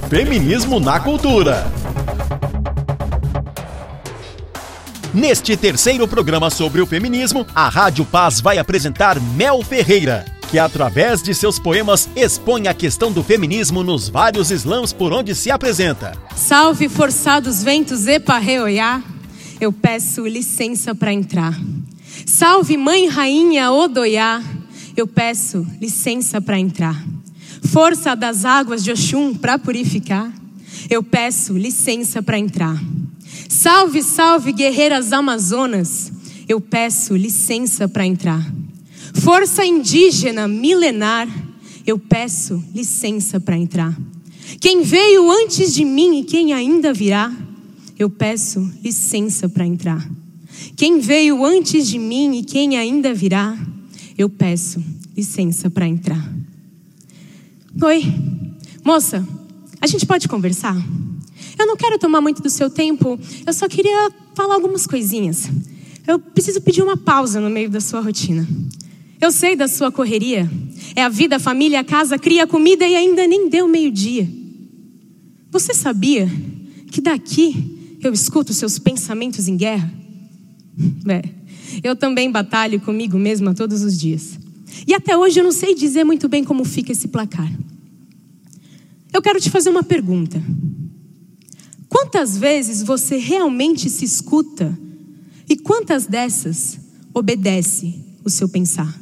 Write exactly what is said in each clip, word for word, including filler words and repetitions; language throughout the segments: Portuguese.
Feminismo na Cultura. Neste terceiro programa sobre o feminismo, a Rádio Paz vai apresentar Mel Ferreira, que através de seus poemas expõe a questão do feminismo nos vários slams por onde se apresenta. Salve forçados ventos e parreoiá, eu peço licença para entrar. Salve mãe rainha Odoiá, eu peço licença para entrar. Força das águas de Oxum para purificar, eu peço licença para entrar. Salve, salve guerreiras amazonas, eu peço licença para entrar. Força indígena milenar, eu peço licença para entrar. Quem veio antes de mim e quem ainda virá, eu peço licença para entrar. Quem veio antes de mim e quem ainda virá, eu peço licença para entrar. Oi, moça, a gente pode conversar? Eu não quero tomar muito do seu tempo, eu só queria falar algumas coisinhas. Eu preciso pedir uma pausa no meio da sua rotina. Eu sei da sua correria, é a vida, a família, a casa, cria comida e ainda nem deu meio-dia. Você sabia que daqui eu escuto seus pensamentos em guerra? É, eu também batalho comigo mesma todos os dias. E até hoje eu não sei dizer muito bem como fica esse placar. Eu quero te fazer uma pergunta. Quantas vezes você realmente se escuta e quantas dessas obedece o seu pensar?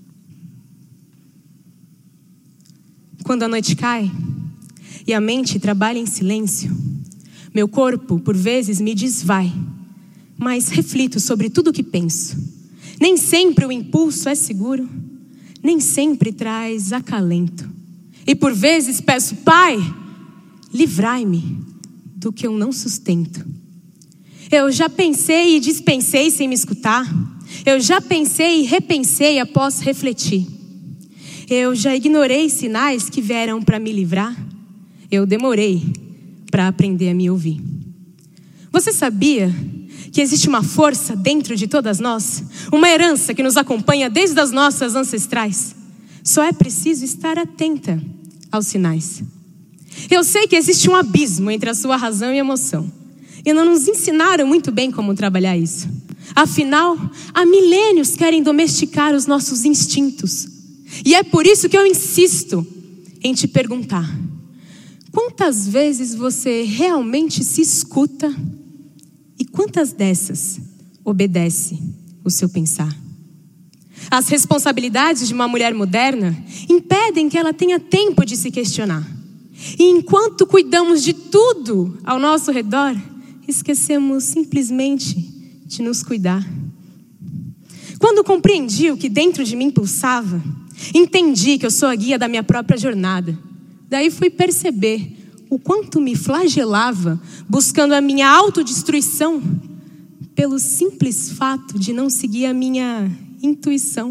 Quando a noite cai e a mente trabalha em silêncio, meu corpo por vezes me diz vai, mas reflito sobre tudo o que penso. Nem sempre o impulso é seguro, nem sempre traz acalento. E por vezes peço, Pai, livrai-me do que eu não sustento. Eu já pensei e dispensei sem me escutar. Eu já pensei e repensei após refletir. Eu já ignorei sinais que vieram para me livrar. Eu demorei para aprender a me ouvir. Você sabia que existe uma força dentro de todas nós? Uma herança que nos acompanha desde as nossas ancestrais. Só é preciso estar atenta aos sinais. Eu sei que existe um abismo entre a sua razão e emoção. E não nos ensinaram muito bem como trabalhar isso. Afinal, há milênios querem domesticar os nossos instintos. E é por isso que eu insisto em te perguntar: quantas vezes você realmente se escuta e quantas dessas obedece o seu pensar? As responsabilidades de uma mulher moderna impedem que ela tenha tempo de se questionar. E enquanto cuidamos de tudo ao nosso redor, esquecemos simplesmente de nos cuidar. Quando compreendi o que dentro de mim pulsava, entendi que eu sou a guia da minha própria jornada. Daí fui perceber o quanto me flagelava buscando a minha autodestruição pelo simples fato de não seguir a minha intuição.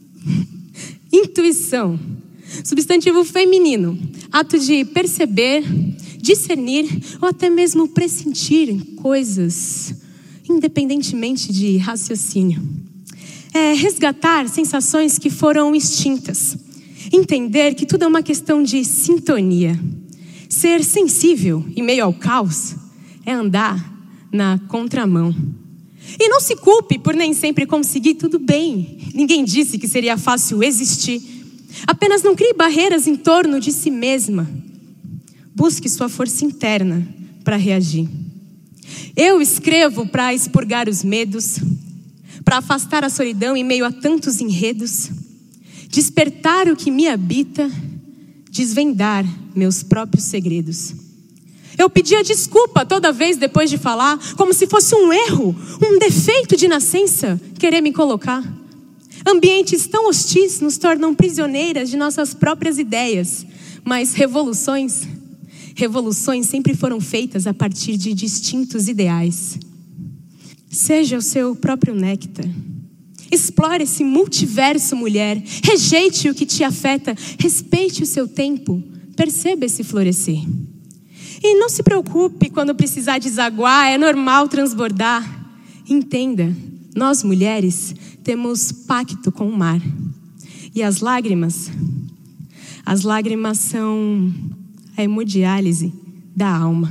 Intuição, substantivo feminino, ato de perceber, discernir ou até mesmo pressentir coisas, independentemente de raciocínio. É resgatar sensações que foram extintas. Entender que tudo é uma questão de sintonia. Ser sensível em meio ao caos é andar na contramão. E não se culpe por nem sempre conseguir tudo bem. Ninguém disse que seria fácil existir. Apenas não crie barreiras em torno de si mesma. Busque sua força interna para reagir. Eu escrevo para expurgar os medos, para afastar a solidão em meio a tantos enredos, despertar o que me habita, desvendar meus próprios segredos. Eu pedia desculpa toda vez depois de falar, como se fosse um erro, um defeito de nascença, querer me colocar. Ambientes tão hostis nos tornam prisioneiras de nossas próprias ideias, mas revoluções, revoluções sempre foram feitas a partir de distintos ideais. Seja o seu próprio néctar. Explore esse multiverso, mulher. Rejeite o que te afeta, respeite o seu tempo, perceba esse florescer. E não se preocupe quando precisar desaguar, é normal transbordar. Entenda, nós mulheres temos pacto com o mar. E as lágrimas, as lágrimas são a hemodiálise da alma.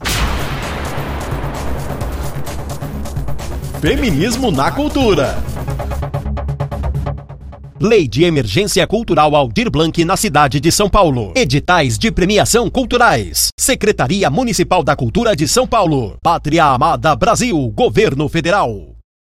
Feminismo na cultura. Lei de Emergência Cultural Aldir Blanc na cidade de São Paulo. Editais de premiação culturais. Secretaria Municipal da Cultura de São Paulo. Pátria Amada Brasil. Governo Federal.